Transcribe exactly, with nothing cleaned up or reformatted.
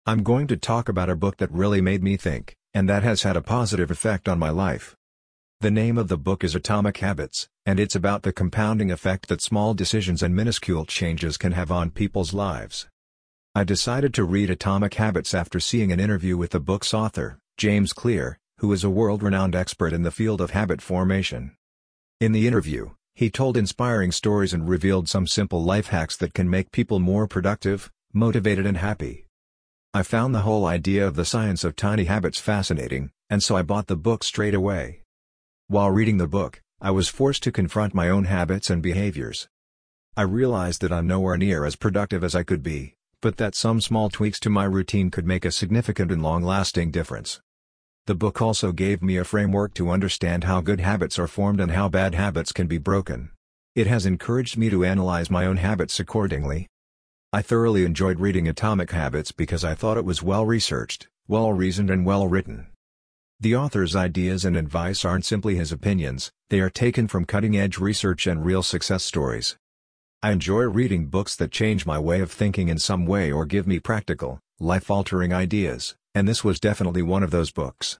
I'm going to talk about a book that really made me think, and that has had a positive effect on my life. The name of the book is Atomic Habits, and it's about the compounding effect that small decisions and minuscule changes can have on people's lives. I decided to read Atomic Habits after seeing an interview with the book's author, James Clear, who is a world-renowned expert in the field of habit formation. In the interview, he told inspiring stories and revealed some simple life hacks that can make people more productive, motivated and happy. I found the whole idea of the science of tiny habits fascinating, and so I bought the book straight away. While reading the book, I was forced to confront my own habits and behaviors. I realized that I'm nowhere near as productive as I could be, but that some small tweaks to my routine could make a significant and long-lasting difference. The book also gave me a framework to understand how good habits are formed and how bad habits can be broken. It has encouraged me to analyze my own habits accordingly. I thoroughly enjoyed reading Atomic Habits because I thought it was well-researched, well-reasoned and well-written. The author's ideas and advice aren't simply his opinions, they are taken from cutting-edge research and real success stories. I enjoy reading books that change my way of thinking in some way or give me practical, life-altering ideas, and this was definitely one of those books.